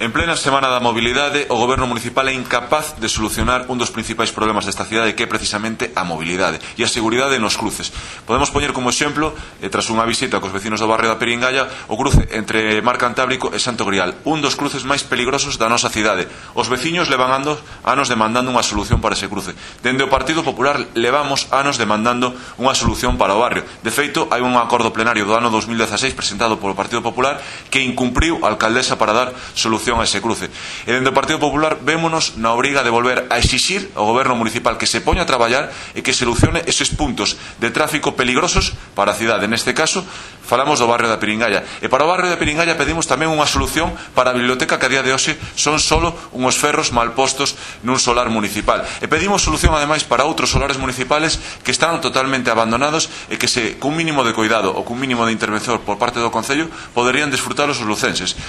En plena Semana da Mobilidade, o Goberno municipal é incapaz de solucionar un dos principais problemas desta cidade, que é precisamente a mobilidade e a seguridade nos cruces. Podemos poñer como exemplo, tras unha visita cos vecinos do barrio da Piringalla, o cruce entre Mar Cantábrico e Santo Grial, un dos cruces máis peligrosos da nosa cidade. Os veciños levan anos demandando unha solución para ese cruce. Dende o Partido Popular levamos anos demandando unha solución para o barrio. De feito, hai un acordo plenario do ano 2016 presentado polo Partido Popular que incumpriu a alcaldesa para dar solución a ese cruce. E dende o Partido Popular vémonos na obriga de volver a exixir ao Goberno municipal que se poña a traballar e que solucione eses puntos de tráfico peligrosos para a cidade. Neste caso, falamos do barrio da Piringalla. E para o barrio da Piringalla pedimos tamén unha solución para a biblioteca, que a día de hoxe son solo unhos ferros mal postos nun solar municipal. E pedimos solución ademais para outros solares municipales que están totalmente abandonados e que cun mínimo de cuidado ou cun mínimo de intervención por parte do Concello poderían desfrutar os lucenses.